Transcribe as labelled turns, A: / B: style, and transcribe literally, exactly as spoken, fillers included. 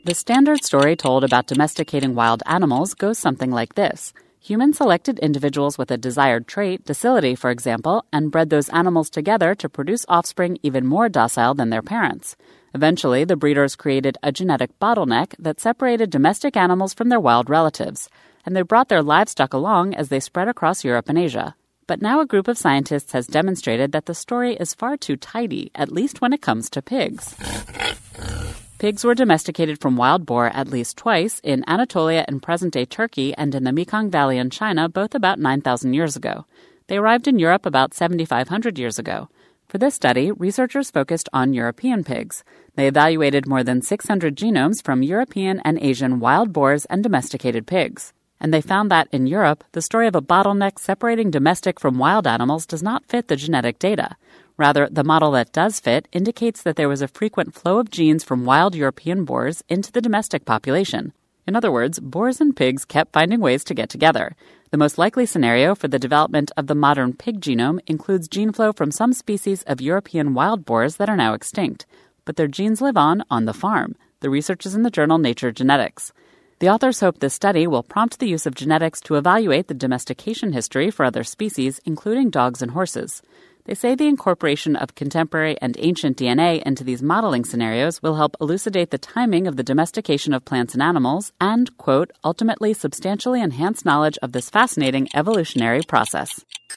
A: The standard story told about domesticating wild animals goes something like this. Humans selected individuals with a desired trait, docility for example, and bred those animals together to produce offspring even more docile than their parents. Eventually, the breeders created a genetic bottleneck that separated domestic animals from their wild relatives, and they brought their livestock along as they spread across Europe and Asia. But now a group of scientists has demonstrated that the story is far too tidy, at least when it comes to pigs. Pigs were domesticated from wild boar at least twice in Anatolia and present-day Turkey and in the Mekong Valley in China, both about nine thousand years ago. They arrived in Europe about seventy-five hundred years ago. For this study, researchers focused on European pigs. They evaluated more than six hundred genomes from European and Asian wild boars and domesticated pigs. And they found that, in Europe, the story of a bottleneck separating domestic from wild animals does not fit the genetic data. Rather, the model that does fit indicates that there was a frequent flow of genes from wild European boars into the domestic population. In other words, boars and pigs kept finding ways to get together. The most likely scenario for the development of the modern pig genome includes gene flow from some species of European wild boars that are now extinct. But their genes live on on the farm. The research is in the journal Nature Genetics. The authors hope this study will prompt the use of genetics to evaluate the domestication history for other species, including dogs and horses. They say the incorporation of contemporary and ancient D N A into these modeling scenarios will help elucidate the timing of the domestication of plants and animals and, quote, ultimately substantially enhance knowledge of this fascinating evolutionary process.